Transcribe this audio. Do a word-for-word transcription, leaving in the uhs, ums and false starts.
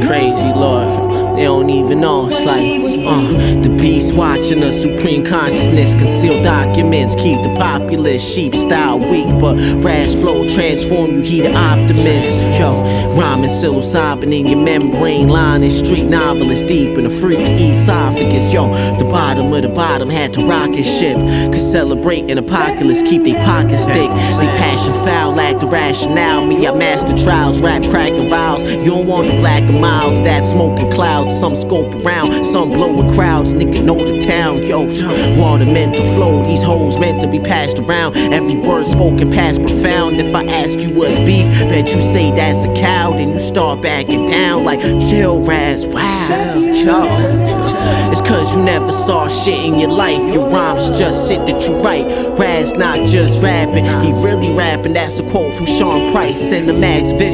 crazy, Lord. They don't even know. It's like, uh, the beast watching the supreme consciousness. Concealed documents keep the populace sheep style weak, but rash flow transform you, he the optimist. Yo, rhyming psilocybin in your membrane line is street novelist deep in the freak esophagus. Yo, the bottom of the bottom had to rocket ship. Cause celebrate an apocalypse, keep they pockets thick. They passion foul, lack the rationale. Me, I master trials, rap cracking vials. You don't want the black and milds, that smoking clouds. Some scope around, some blowing crowds. Nigga know the town, yo. Water meant to flow, these hoes meant to be passed around. Every word spoken past profound. If I ask you what's beef, bet you say that's a cow. Then you start backing down like chill, Raz, wow, yo. It's cause you never saw shit in your life. Your rhymes just shit that you write. Raz not just rapping, he really rapping. That's a quote from Sean Price in the Max Vision.